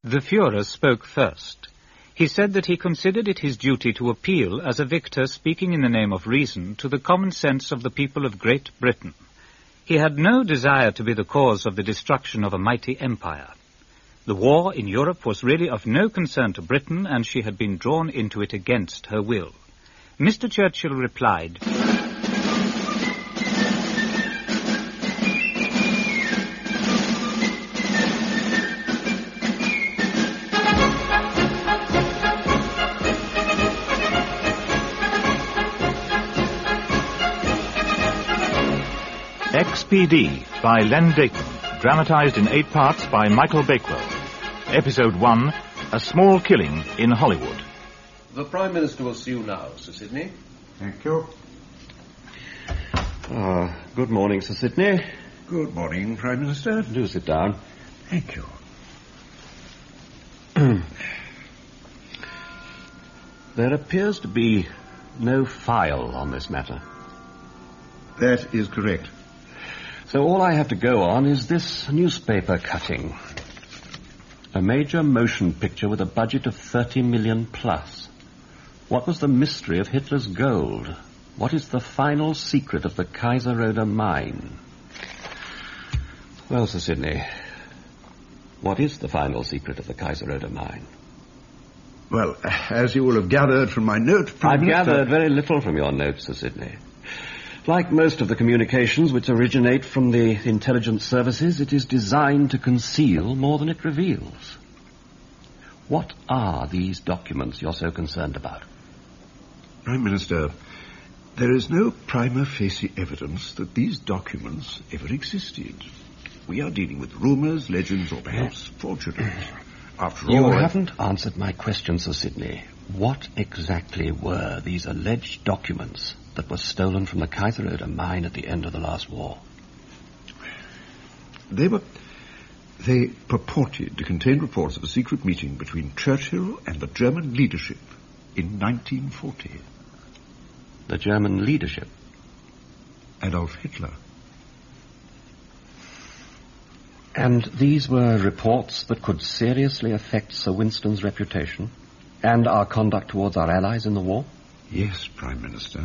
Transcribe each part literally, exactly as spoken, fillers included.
The Führer spoke first. He said that he considered it his duty to appeal, as a victor speaking in the name of reason, to the common sense of the people of Great Britain. He had no desire to be the cause of the destruction of a mighty empire. The war in Europe was really of no concern to Britain, and she had been drawn into it against her will. Mister Churchill replied, X P D by Len Dayton, dramatized in eight parts by Michael Bakewell. Episode one, A Small Killing in Hollywood. The Prime Minister will see you now, Sir Sidney. Thank you. Ah, good morning, Sir Sidney. Good morning, Prime Minister. Do sit down. Thank you. There appears to be no file on this matter. That is correct. So all I have to go on is this newspaper cutting. A major motion picture with a budget of thirty million plus. What was the mystery of Hitler's gold? What is the final secret of the Kaiserode mine? Well, Sir Sidney, what is the final secret of the Kaiserode mine? Well, as you will have gathered from my note, Prime I've Minister... gathered very little from your notes, Sir Sidney. Like most of the communications which originate from the intelligence services, it is designed to conceal more than it reveals. What are these documents you're so concerned about? Prime Minister, there is no prima facie evidence that these documents ever existed. We are dealing with rumors, legends, or perhaps forgeries. After You all... haven't answered my question, Sir Sidney. What exactly were these alleged documents that were stolen from the Kaiserode mine at the end of the last war? They were... They purported to contain reports of a secret meeting between Churchill and the German leadership in nineteen forty. The German leadership? Adolf Hitler. And these were reports that could seriously affect Sir Winston's reputation and our conduct towards our allies in the war? Yes, Prime Minister.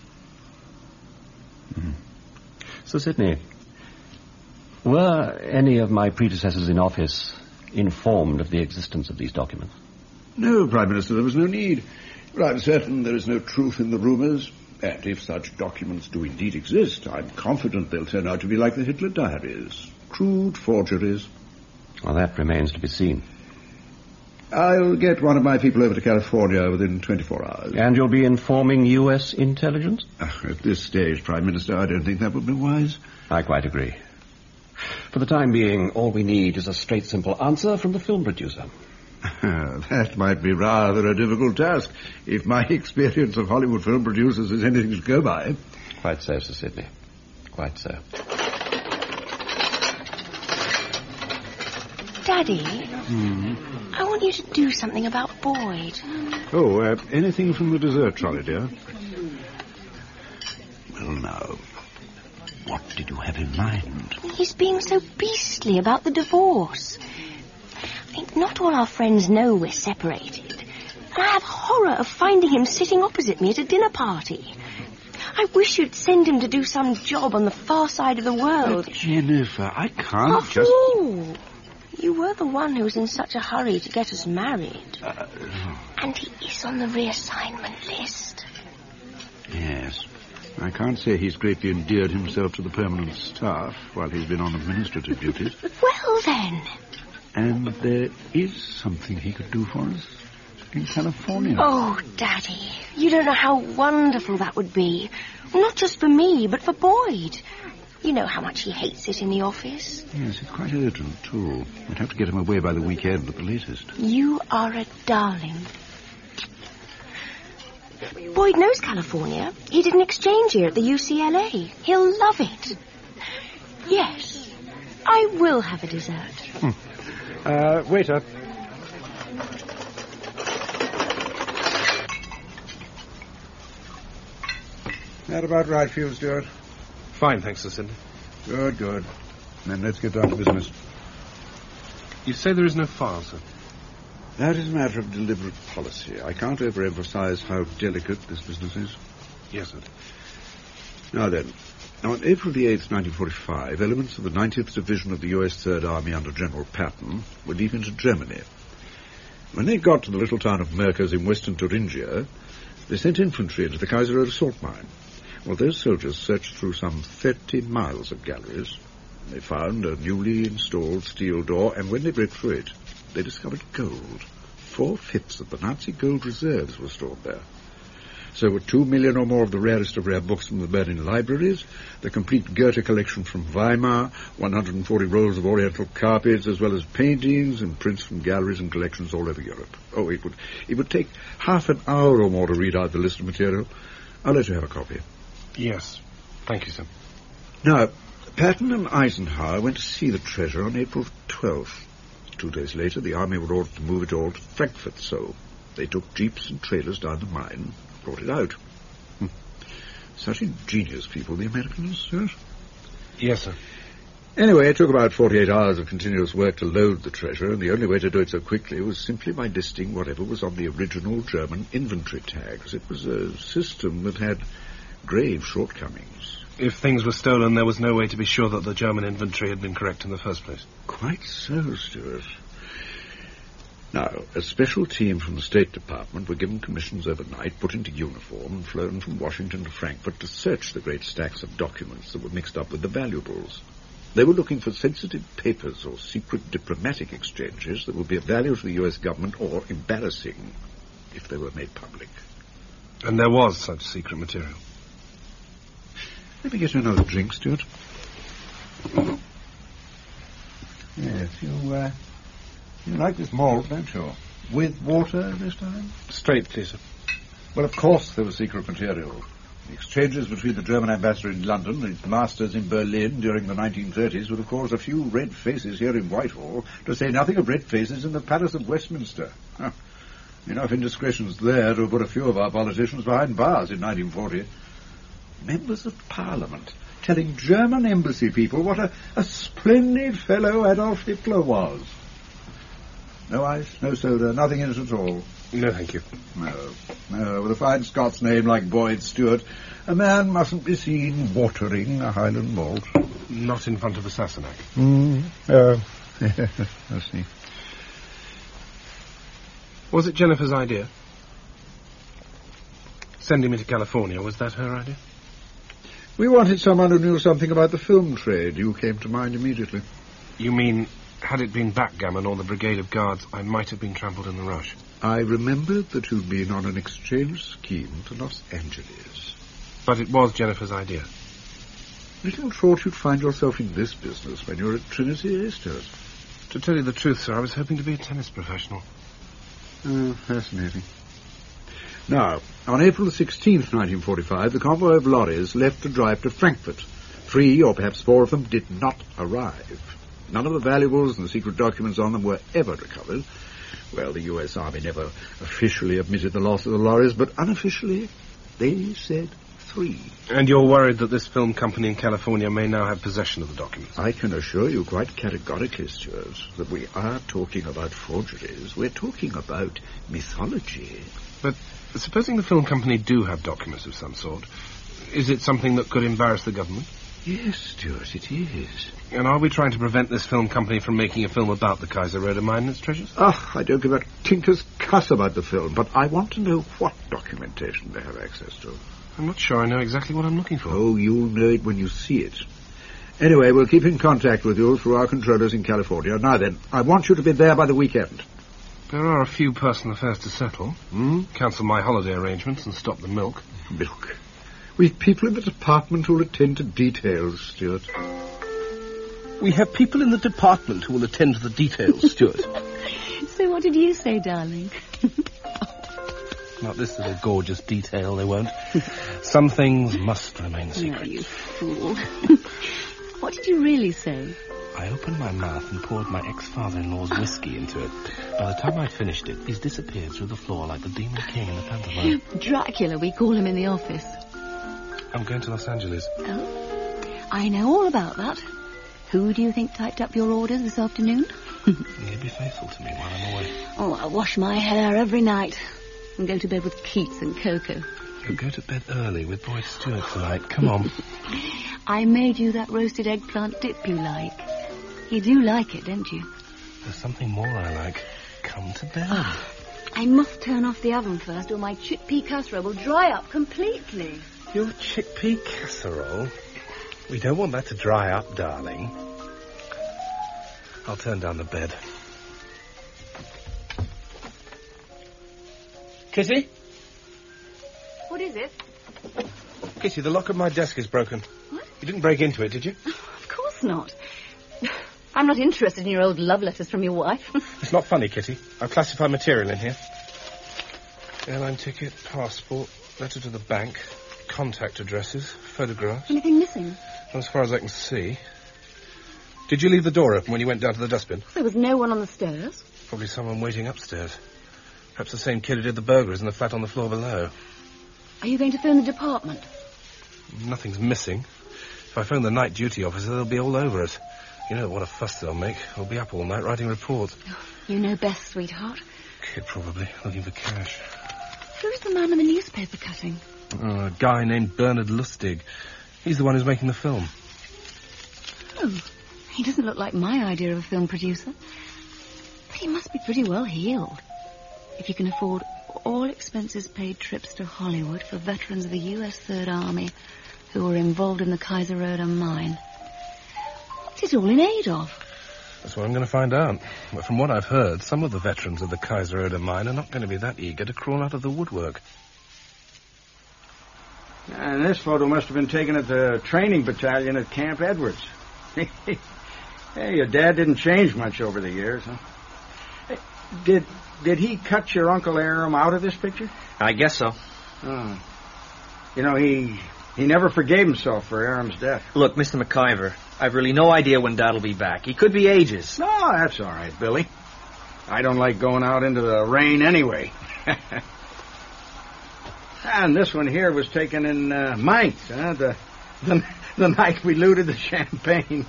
Mm. Sir Sidney, were any of my predecessors in office informed of the existence of these documents? No, Prime Minister, there was no need. But I'm certain there is no truth in the rumors. And if such documents do indeed exist, I'm confident they'll turn out to be like the Hitler diaries. Crude forgeries. Well, that remains to be seen. I'll get one of my people over to California within twenty-four hours. And you'll be informing U S intelligence? Uh, at this stage, Prime Minister, I don't think that would be wise. I quite agree. For the time being, all we need is a straight, simple answer from the film producer. That might be rather a difficult task, if my experience of Hollywood film producers is anything to go by. Quite so, Sir Sidney. Quite so. Daddy, Hmm. I want you to do something about Boyd. Oh, uh, anything from the dessert trolley, dear? Well, now, what did you have in mind? He's being so beastly about the divorce. I mean, not all our friends know we're separated. And I have horror of finding him sitting opposite me at a dinner party. I wish you'd send him to do some job on the far side of the world. But Jennifer, I can't After just... all, you were the one who was in such a hurry to get us married. Uh, And he is on the reassignment list. yes. I can't say he's greatly endeared himself to the permanent staff while he's been on administrative duties. Well, then. And there is something he could do for us in California. Oh, Daddy, you don't know how wonderful that would be. Not just for me, but for Boyd. You know how much he hates it in the office. Yes, it's quite urgent, too. We'd have to get him away by the weekend at the latest. You are a darling. Boyd knows California. He did an exchange year at the U C L A. He'll love it. Yes, I will have a dessert. Hmm. Uh, waiter. That about right for you, Stuart? Fine, thanks, Sir Sidney. Good, good. Then let's get down to business. You say there is no file, sir? That is a matter of deliberate policy. I can't overemphasize how delicate this business is. Yes, sir. Now then, on April the eighth, nineteen forty-five, elements of the ninetieth Division of the U S Third Army under General Patton were deep into Germany. When they got to the little town of Merkers in western Thuringia, they sent infantry into the Kaiser Road assault mine. Well, those soldiers searched through some thirty miles of galleries. They found a newly installed steel door, and when they broke through it, they discovered gold. Four-fifths of the Nazi gold reserves were stored there. So were two million or more of the rarest of rare books from the Berlin libraries, the complete Goethe collection from Weimar, one hundred forty rolls of oriental carpets, as well as paintings and prints from galleries and collections all over Europe. Oh, it would, it would take half an hour or more to read out the list of material. I'll let you have a copy. Yes. Thank you, sir. Now, Patton and Eisenhower went to see the treasure on April twelfth. Two days later, the army were ordered to move it all to Frankfurt, so they took jeeps and trailers down the mine, brought it out. Hm. Such ingenious people, the Americans, yes? Yes, sir. Anyway, it took about forty-eight hours of continuous work to load the treasure, and the only way to do it so quickly was simply by listing whatever was on the original German inventory tags. It was a system that had grave shortcomings. If things were stolen, there was no way to be sure that the German inventory had been correct in the first place. Quite so, Stuart. Now, a special team from the State Department were given commissions overnight, put into uniform, and flown from Washington to Frankfurt to search the great stacks of documents that were mixed up with the valuables. They were looking for sensitive papers or secret diplomatic exchanges that would be of value to the U S government or embarrassing if they were made public. And there was such secret material. Let me get you another drink, Stuart. Yes, you, uh, you like this malt, don't you? With water this time? Straight, please, sir. Well, of course there was secret material. The exchanges between the German ambassador in London and its masters in Berlin during the nineteen thirties would have caused a few red faces here in Whitehall, to say nothing of red faces in the Palace of Westminster. Huh. Enough indiscretions there to have put a few of our politicians behind bars in nineteen forty. Members of Parliament telling German embassy people what a, a splendid fellow Adolf Hitler was. No ice, no soda, nothing in it at all. No, thank you. No, no, with a fine Scots name like Boyd Stewart, a man mustn't be seen watering a Highland malt. Not in front of the Sassenach. Mm, uh, I see. Was it Jennifer's idea? Sending me to California, was that her idea? We wanted someone who knew something about the film trade. You came to mind immediately. You mean, had it been backgammon or the Brigade of Guards, I might have been trampled in the rush? I remembered that you'd been on an exchange scheme to Los Angeles. But it was Jennifer's idea. Little thought you'd find yourself in this business when you were at Trinity Esters. To tell you the truth, sir, I was hoping to be a tennis professional. Oh, fascinating. Now, on April the sixteenth, nineteen forty-five, the convoy of lorries left to drive to Frankfurt. Three, or perhaps four of them, did not arrive. None of the valuables and the secret documents on them were ever recovered. Well, the U S Army never officially admitted the loss of the lorries, but unofficially, they said three. And you're worried that this film company in California may now have possession of the documents? I can assure you quite categorically, Stuart, that we are talking about forgeries. We're talking about mythology. But supposing the film company do have documents of some sort, is it something that could embarrass the government? Yes, Stuart, it is. And are we trying to prevent this film company from making a film about the Kaiser Road mine and its treasures? Ah, I don't give a tinker's cuss about the film, but I want to know what documentation they have access to. I'm not sure I know exactly what I'm looking for. Oh, you'll know it when you see it. Anyway, we'll keep in contact with you through our controllers in California. Now then, I want you to be there by the weekend. There are a few personal affairs to settle. Hmm? Cancel my holiday arrangements and stop the milk. Milk? We've people in the department who'll attend to details, Stuart. We have people in the department who will attend to the details, Stuart. So what did you say, darling? Not this little gorgeous detail, they won't. Some things must remain secret. No, you fool. What did you really say? I opened my mouth and poured my ex-father-in-law's whiskey into it. By the time I'd finished it, he's disappeared through the floor like the Demon King in the pantomime. Dracula, we call him in the office. I'm going to Los Angeles. Oh? I know all about that. Who do you think typed up your orders this afternoon? You'll be faithful to me while I'm away. Oh, I wash my hair every night and go to bed with Keats and Coco. You'll go to bed early with Boyd Stewart tonight. Come on. I made you that roasted eggplant dip you like. You do like it, don't you? There's something more I like. Come to bed. I must turn off the oven first or my chickpea casserole will dry up completely. Your chickpea casserole? We don't want that to dry up, darling. I'll turn down the bed. Kitty? What is it? Kitty, the lock of my desk is broken. What? You didn't break into it, did you? Of course not. I'm not interested in your old love letters from your wife. It's not funny, Kitty. I've classified material in here. Airline ticket, passport, letter to the bank, contact addresses, photographs. Anything missing? Not as far as I can see. Did you leave the door open when you went down to the dustbin? There was no one on the stairs. Probably someone waiting upstairs. Perhaps the same kid who did the burglars in the flat on the floor below. Are you going to phone the department? Nothing's missing. If I phone the night duty officer, they'll be all over it. You know what a fuss they'll make. I'll be up all night writing reports. You know best, sweetheart. Kid, probably, looking for cash. Who's the man in the newspaper cutting? Oh, a guy named Bernard Lustig. He's the one who's making the film. Oh, he doesn't look like my idea of a film producer. But he must be pretty well heeled. If you can afford all expenses paid trips to Hollywood for veterans of the U S Third Army who were involved in the Kaiseröder mine. What's it all in aid of? That's what I'm going to find out. But from what I've heard, some of the veterans of the Kaiseröder mine are not going to be that eager to crawl out of the woodwork. And this photo must have been taken at the training battalion at Camp Edwards. Hey, your dad didn't change much over the years, huh? Hey, did did he cut your Uncle Aram out of this picture? I guess so. Oh. You know, he he never forgave himself for Aram's death. Look, Mister McIver, I've really no idea when Dad'll be back. He could be ages. No, that's all right, Billy. I don't like going out into the rain anyway. And this one here was taken in uh, Mainz, huh? The, the the night we looted the champagne.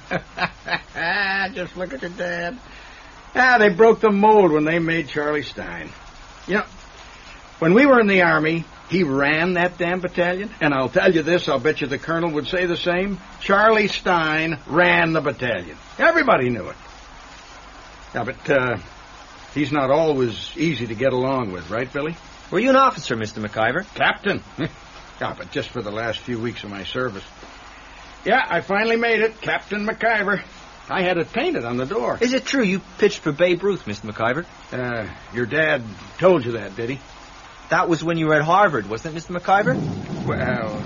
Just look at your dad. Ah, they broke the mold when they made Charlie Stein. You know, when we were in the Army, he ran that damn battalion. And I'll tell you this, I'll bet you the colonel would say the same. Charlie Stein ran the battalion. Everybody knew it. Yeah, but uh, he's not always easy to get along with, right, Billy? Were you an officer, Mister McIver? Captain. Yeah, but just for the last few weeks of my service. Yeah, I finally made it, Captain McIver. I had it painted on the door. Is it true you pitched for Babe Ruth, Mister McIver? Uh, your dad told you that, did he? That was when you were at Harvard, wasn't it, Mister McIver? Well...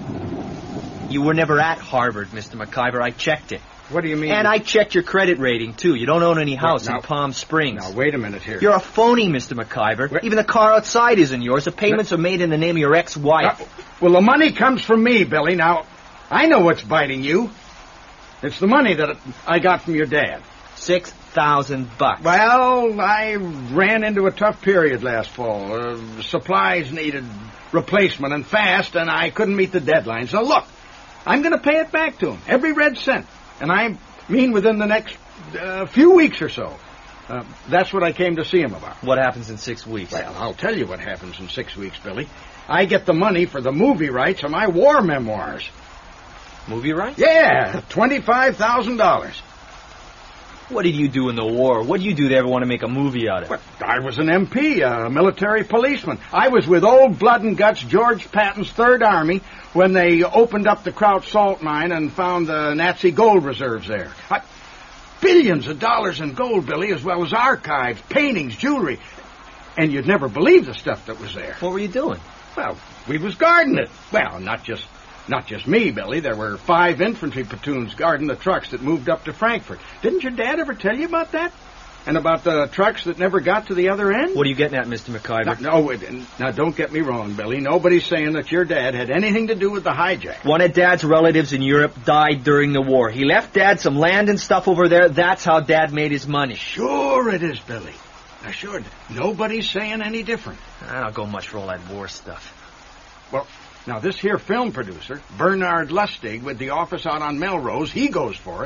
You were never at Harvard, Mister McIver. I checked it. What do you mean? And I checked your credit rating, too. You don't own any house now, in Palm Springs. Now, wait a minute here. You're a phony, Mister McIver. What? Even the car outside isn't yours. The payments what? are made in the name of your ex-wife. Uh, well, the money comes from me, Billy. Now, I know what's biting you. It's the money that I got from your dad. Six thousand bucks. Well, I ran into a tough period last fall. Uh, supplies needed replacement and fast, and I couldn't meet the deadline. So, look, I'm going to pay it back to him, every red cent. And I mean within the next uh, few weeks or so. Uh, that's what I came to see him about. What happens in six weeks? Well, I'll tell you what happens in six weeks, Billy. I get the money for the movie rights of my war memoirs. Movie rights? Yeah, twenty-five thousand dollars. What did you do in the war? What did you do to ever want to make a movie out of it? Well, I was an M P, a military policeman. I was with old blood and guts George Patton's Third Army when they opened up the Kraut salt mine and found the Nazi gold reserves there. I, billions of dollars in gold, Billy, as well as archives, paintings, jewelry. And you'd never believe the stuff that was there. What were you doing? Well, we was guarding it. Well, not just not just me, Billy. There were five infantry platoons guarding the trucks that moved up to Frankfurt. Didn't your dad ever tell you about that? And about the trucks that never got to the other end? What are you getting at, Mister McIver? No, no, now don't get me wrong, Billy. Nobody's saying that your dad had anything to do with the hijack. One of Dad's relatives in Europe died during the war. He left Dad some land and stuff over there. That's how Dad made his money. Sure it is, Billy. Now, sure, nobody's saying any different. I don't go much for all that war stuff. Well, now, this here film producer, Bernard Lustig, with the office out on Melrose, he goes for it.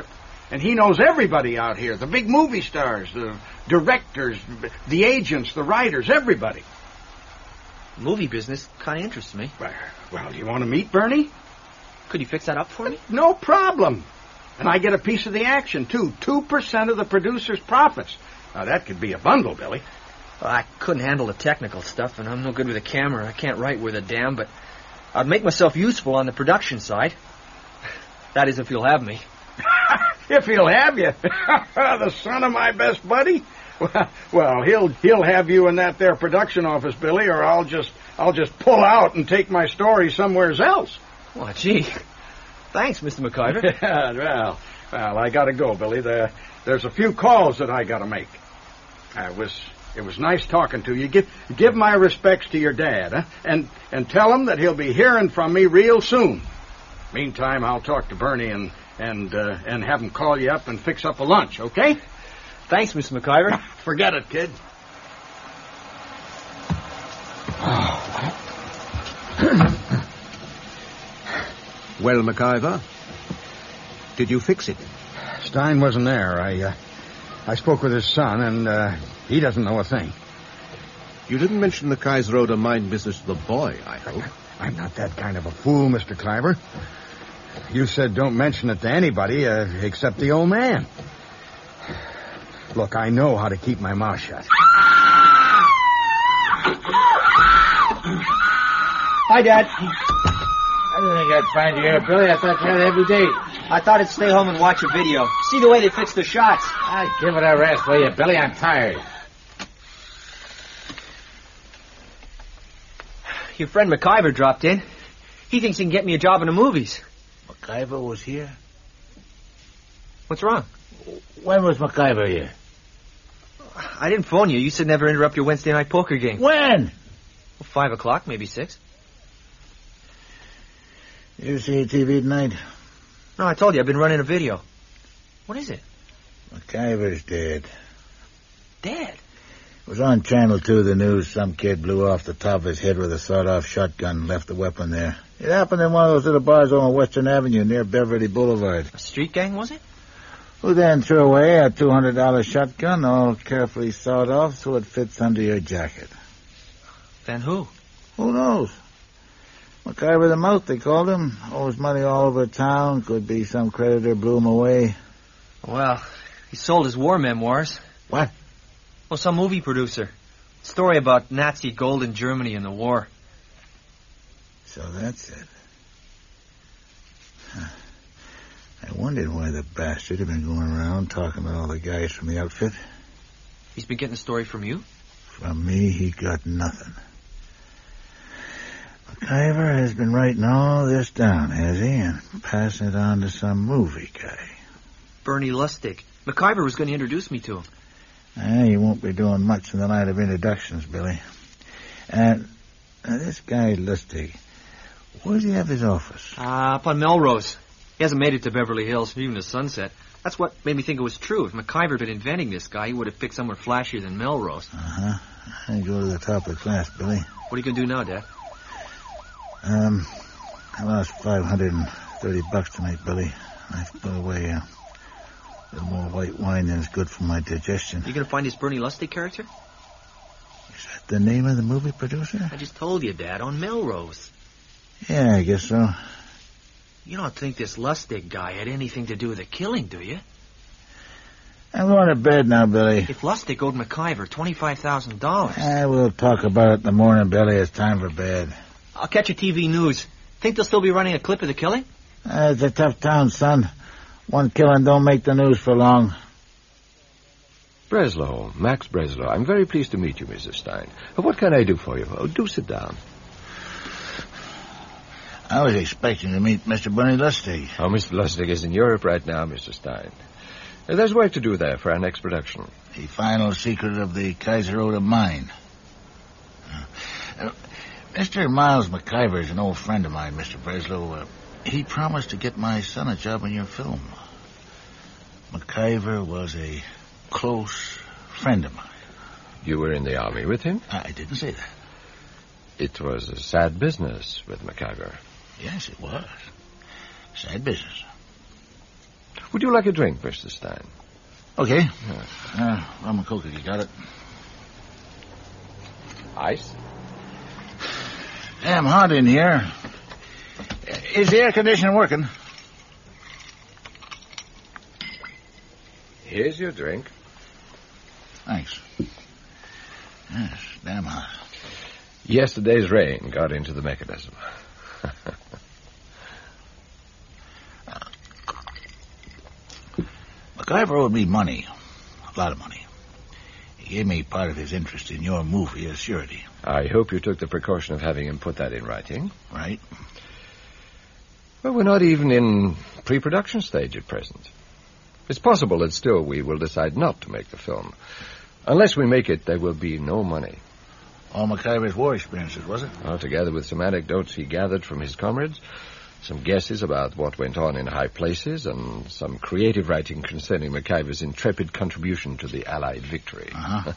And he knows everybody out here, the big movie stars, the directors, the agents, the writers, everybody. Movie business kind of interests me. Well, do you want to meet Bernie? Could you fix that up for me? No problem. And I get a piece of the action, too. Two percent of the producer's profits. Now, that could be a bundle, Billy. Well, I couldn't handle the technical stuff, and I'm no good with a camera. I can't write with a damn, but I'd make myself useful on the production side. That is, if you'll have me. If he'll have you. The son of my best buddy? Well, well, he'll he'll have you in that there production office, Billy, or I'll just I'll just pull out and take my story somewhere else. Well, gee. Thanks, Mister McIver. Yeah, well, well, I gotta go, Billy. There, there's a few calls that I gotta make. I was it was nice talking to you. Give give my respects to your dad, huh? And and tell him that he'll be hearing from me real soon. Meantime, I'll talk to Bernie and and uh, and have him call you up and fix up a lunch, okay? Thanks, Mister McIver. Forget it, kid. Well, McIver, did you fix it? Stein wasn't there. I uh, I spoke with his son, and uh, he doesn't know a thing. You didn't mention the Kaiserode mine business to the boy, I hope. I'm not that kind of a fool, Mister Cliver. You said don't mention it to anybody uh, except the old man. Look, I know how to keep my mouth shut. Hi, Dad. I didn't think I'd find you here, Billy. I thought you had every day. I thought I'd stay home and watch a video. See the way they fix the shots. I'd give it a rest, will you, Billy? I'm tired. Your friend McIver dropped in. He thinks he can get me a job in the movies. McIver was here? What's wrong? When was McIver here? I didn't phone you. You said never interrupt your Wednesday night poker game. When? Well, five o'clock, maybe six. You see T V tonight? No, I told you, I've been running a video. What is it? McIver's dead. Dead? It was on Channel two, the news. Some kid blew off the top of his head with a sawed-off shotgun and left the weapon there. It happened in one of those little bars on Western Avenue near Beverly Boulevard. A street gang, was it? Who then threw away a two hundred dollar shotgun, all carefully sawed off so it fits under your jacket. Then who? Who knows? McIver the Mouth, they called him. Owes money all over town. Could be some creditor blew him away. Well, he sold his war memoirs. What? Well, some movie producer. Story about Nazi gold in Germany in the war. So that's it. Huh. I wondered why the bastard had been going around talking to all the guys from the outfit. He's been getting the story from you? From me, he got nothing. McIver has been writing all this down, has he? And passing it on to some movie guy. Bernie Lustig. McIver was going to introduce me to him. Ah, he won't be doing much in the line of introductions, Billy. And uh, this guy Lustig, where does he have his office? Ah, uh, up on Melrose. He hasn't made it to Beverly Hills, even to Sunset. That's what made me think it was true. If McIver had been inventing this guy, he would have picked somewhere flashier than Melrose. Uh-huh. I go to the top of the class, Billy. What are you going to do now, Dad? Um, I lost five hundred thirty bucks tonight, Billy. I've put away a little more white wine than is good for my digestion. You going to find this Bernie Lustig character? Is that the name of the movie producer? I just told you, Dad, on Melrose. Yeah, I guess so. You don't think this Lustig guy had anything to do with the killing, do you? I'm going to bed now, Billy. If Lustig owed McIver twenty-five thousand dollars... I will talk about it in the morning, Billy. It's time for bed. I'll catch a T V news. Think they'll still be running a clip of the killing? Uh, it's a tough town, son. One killing don't make the news for long. Breslow, Max Breslow. I'm very pleased to meet you, Missus Stein. What can I do for you? Oh, do sit down. I was expecting to meet Mister Bernie Lustig. Oh, Mister Lustig is in Europe right now, Mister Stein. Uh, there's work to do there for our next production. The final secret of the Kaiserode mine. Uh, Mister Miles McIver is an old friend of mine, Mister Breslow. Uh, he promised to get my son a job in your film. McIver was a close friend of mine. You were in the army with him? I didn't say that. It was a sad business with McIver. Yes, it was. Sad business. Would you like a drink, Mister Stein? Okay. Uh, rum and coke if you got it. Ice? Damn hot in here. Is the air conditioner working? Here's your drink. Thanks. Yes, damn hot. Yesterday's rain got into the mechanism. MacIver owed me money. A lot of money. He gave me part of his interest in your movie as surety. I hope you took the precaution of having him put that in writing. Right. Well, we're not even in pre-production stage at present. It's possible that still we will decide not to make the film. Unless we make it, there will be no money. All MacIver's war experiences, was it? Well, together with some anecdotes he gathered from his comrades, some guesses about what went on in high places, and some creative writing concerning MacIver's intrepid contribution to the Allied victory. Uh-huh.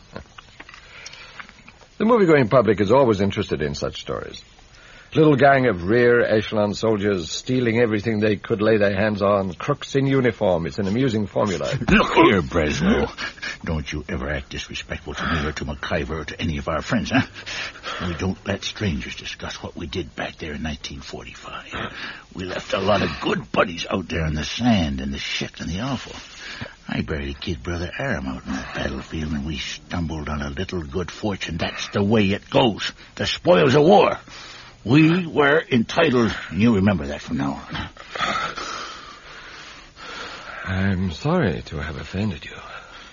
The movie-going public is always interested in such stories. Little gang of rear echelon soldiers stealing everything they could lay their hands on, crooks in uniform. It's an amusing formula. Look here, Breslow. Don't you ever act disrespectful to me or to MacIver or to any of our friends, huh? We don't let strangers discuss what we did back there in nineteen forty-five. We left a lot of good buddies out there in the sand and the shit and the awful. I buried kid brother Aram out on that battlefield, and we stumbled on a little good fortune. That's the way it goes. The spoils of war. We were entitled, and you remember that from now on. I'm sorry to have offended you.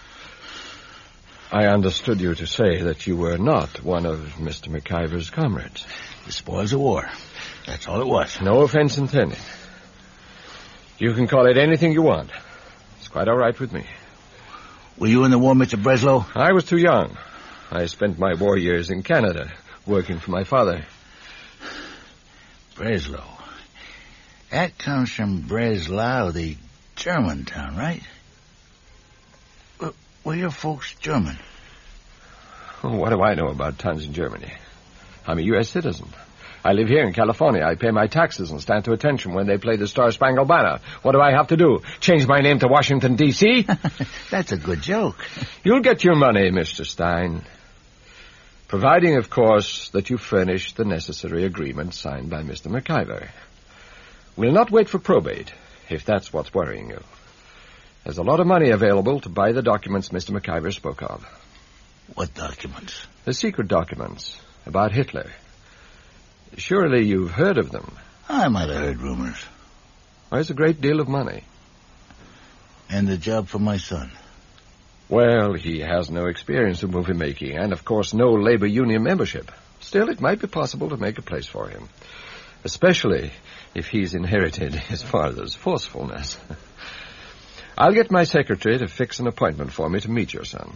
I understood you to say that you were not one of Mister MacIver's comrades. The spoils of war. That's all it was. No offense intended. You can call it anything you want. It's quite all right with me. Were you in the war, Mister Breslow? I was too young. I spent my war years in Canada, working for my father. Breslau. That comes from Breslau, the German town, right? Were, were your folks German? What do I know about towns in Germany? I'm a U S citizen. I live here in California. I pay my taxes and stand to attention when they play the Star-Spangled Banner. What do I have to do? Change my name to Washington, D C? That's a good joke. You'll get your money, Mister Stein. Providing, of course, that you furnish the necessary agreement signed by Mister MacIver. We'll not wait for probate, if that's what's worrying you. There's a lot of money available to buy the documents Mister MacIver spoke of. What documents? The secret documents about Hitler. Surely you've heard of them. I might have heard rumors. Well, it's a great deal of money. And the job for my son? Well, he has no experience in movie making and, of course, no labor union membership. Still, it might be possible to make a place for him, especially if he's inherited his father's forcefulness. I'll get my secretary to fix an appointment for me to meet your son.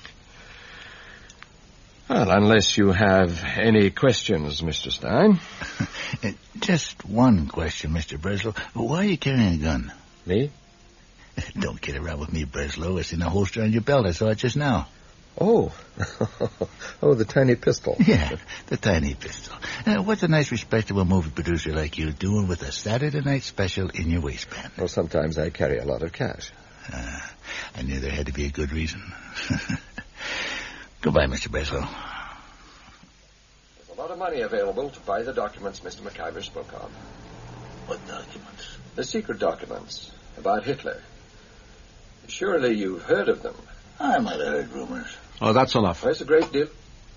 Well, unless you have any questions, Mister Stein. Just one question, Mister Breslow. Why are you carrying a gun? Me? Don't kid around with me, Breslow. It's in the holster on your belt. I saw it just now. Oh. Oh, the tiny pistol. Yeah, the tiny pistol. Uh, what's a nice, respectable movie producer like you doing with a Saturday night special in your waistband? Well, sometimes I carry a lot of cash. Uh, I knew there had to be a good reason. Goodbye, Mister Breslow. There's a lot of money available to buy the documents Mister MacIver spoke of. What documents? The secret documents about Hitler. Surely you've heard of them. I might have heard rumors. Oh, that's enough. That's a great deal.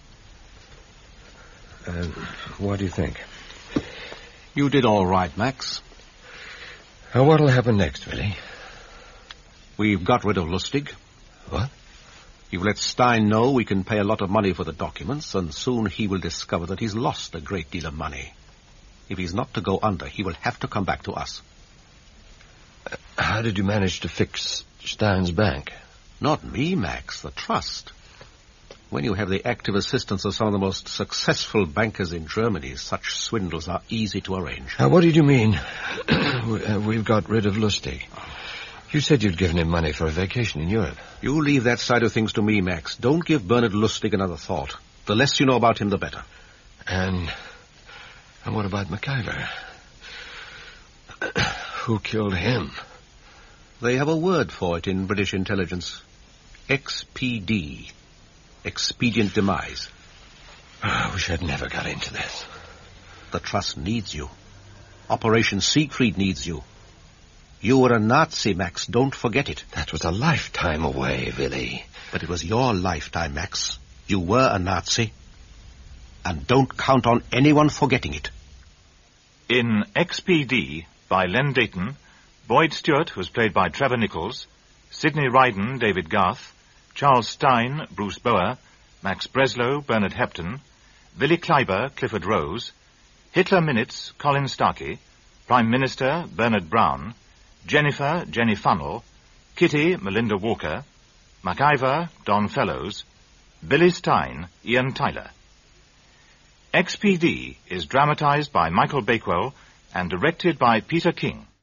Uh, what do you think? You did all right, Max. Uh, what'll happen next, Willie? We've got rid of Lustig. What? You've let Stein know we can pay a lot of money for the documents, and soon he will discover that he's lost a great deal of money. If he's not to go under, he will have to come back to us. Uh, how did you manage to fix Stein's bank? Not me, Max, the trust. When you have the active assistance of some of the most successful bankers in Germany, such swindles are easy to arrange. Uh, what did you mean? We've got rid of Lustig. You said you'd given him money for a vacation in Europe. You leave that side of things to me, Max. Don't give Bernard Lustig another thought. The less you know about him, the better. And, and what about MacIver? Who killed him? They have a word for it in British intelligence. X P D. Expedient Demise. I wish I'd never got into this. The Trust needs you. Operation Siegfried needs you. You were a Nazi, Max. Don't forget it. That was a lifetime away, Willie. But it was your lifetime, Max. You were a Nazi. And don't count on anyone forgetting it. In X P D, by Len Dayton, Boyd Stewart was played by Trevor Nichols, Sidney Ryden, David Garth, Charles Stein, Bruce Bower, Max Breslow, Bernard Hepton, Willy Kleiber, Clifford Rose, Hitler Minutes, Colin Starkey, Prime Minister, Bernard Brown, Jennifer, Jenny Funnell, Kitty, Melinda Walker, MacIver, Don Fellows, Billy Stein, Ian Tyler. X P D is dramatized by Michael Bakewell and directed by Peter King.